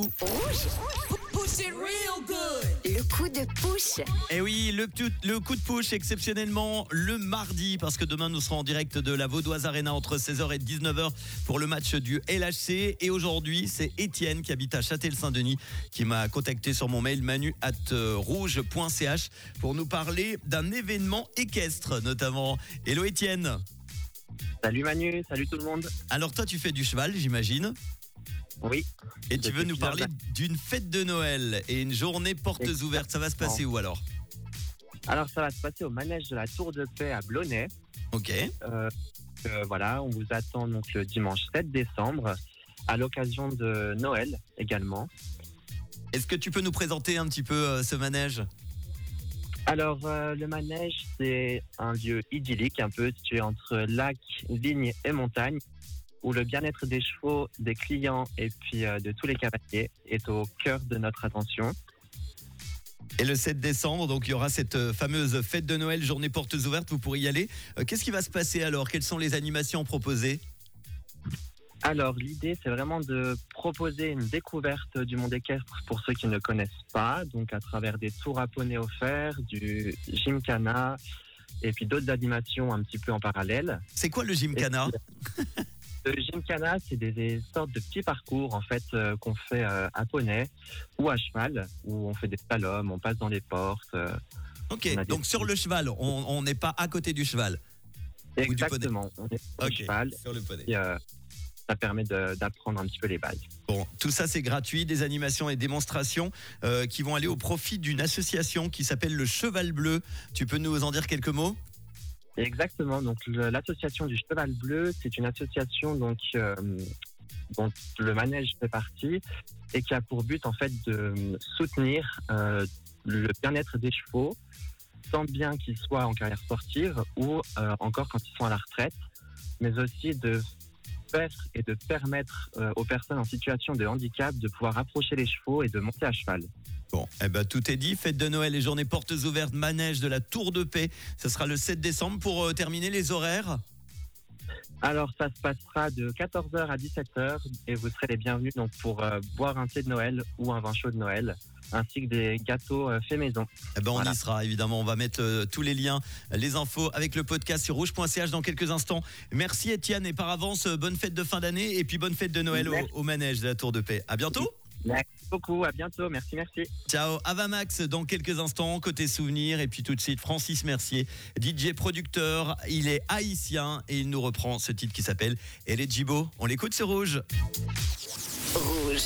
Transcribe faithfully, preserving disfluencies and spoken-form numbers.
Rouge. Push it real good. Le coup de push. Et oui, le, tu- le coup de push exceptionnellement le mardi, parce que demain nous serons en direct de la Vaudoise Arena entre seize heures et dix-neuf heures pour le match du L H C. Et aujourd'hui, c'est Étienne qui habite à Châtel-Saint-Denis qui m'a contacté sur mon mail manu arobase rouge point c h pour nous parler d'un événement équestre notamment. Hello Étienne. Salut Manu, salut tout le monde. Alors toi tu fais du cheval, j'imagine, Oui. et tu veux nous parler d'une fête de Noël et une journée portes Exactement. ouvertes. Ça va se passer où alors? Alors ça va se passer au manège de la Tour de Paix à Blonay. Ok. Euh, euh, voilà, on vous attend donc le dimanche sept décembre à l'occasion de Noël également. Est-ce que tu peux nous présenter un petit peu euh, ce manège? Alors euh, le manège, c'est un lieu idyllique un peu situé entre lac, vigne et montagne, où le bien-être des chevaux, des clients et puis euh, de tous les cavaliers est au cœur de notre attention. Et le sept décembre, donc il y aura cette euh, fameuse fête de Noël, journée portes ouvertes, vous pourrez y aller. Euh, Qu'est-ce qui va se passer alors? Quelles sont les animations proposées? Alors, l'idée, c'est vraiment de proposer une découverte du monde équestre pour ceux qui ne connaissent pas, donc à travers des tours à poney offerts, du gymkhana, et puis d'autres animations un petit peu en parallèle. C'est quoi le gymkhana? Le gymkhana, c'est des, des sortes de petits parcours, en fait, euh, qu'on fait euh, à poney ou à cheval, où on fait des slaloms, on passe dans les portes. euh, Ok, on a des- donc sur le cheval, on on n'est pas à côté du cheval. Ou du poney. Exactement, on est sur Ok, le cheval, sur le poney. et euh, ça permet de- d'apprendre un petit peu les bases. Bon, tout ça c'est gratuit, des animations et démonstrations euh, qui vont aller au profit d'une association qui s'appelle le Cheval Bleu. Tu peux nous en dire quelques mots? Exactement. Donc le- l'association du Cheval Bleu, c'est une association donc euh, dont le manège fait partie et qui a pour but en fait de soutenir euh, le bien-être des chevaux, tant bien qu'ils soient en carrière sportive ou euh, encore quand ils sont à la retraite, mais aussi de faire et de permettre euh, aux personnes en situation de handicap de pouvoir approcher les chevaux et de monter à cheval. Bon, eh ben tout est dit. Fête de Noël et journée portes ouvertes, manège de la Tour de Paix. Ce sera le sept décembre. Pour euh, terminer les horaires. Alors, ça se passera de quatorze heures à dix-sept heures et vous serez les bienvenus donc pour euh, boire un thé de Noël ou un vin chaud de Noël, ainsi que des gâteaux euh, faits maison. Eh ben on Voilà. y sera évidemment. On va mettre euh, tous les liens, les infos avec le podcast sur rouge point c h dans quelques instants. Merci Étienne et par avance euh, bonne fête de fin d'année et puis bonne fête de Noël au, Merci. au manège de la Tour de Paix. À bientôt. Merci beaucoup, à bientôt, merci, merci. Ciao. Avamax dans quelques instants côté souvenirs et puis tout de suite Francis Mercier, D J producteur. Il est haïtien et il nous reprend ce titre qui s'appelle Elle est Djibo. On l'écoute sur Rouge. Rouge.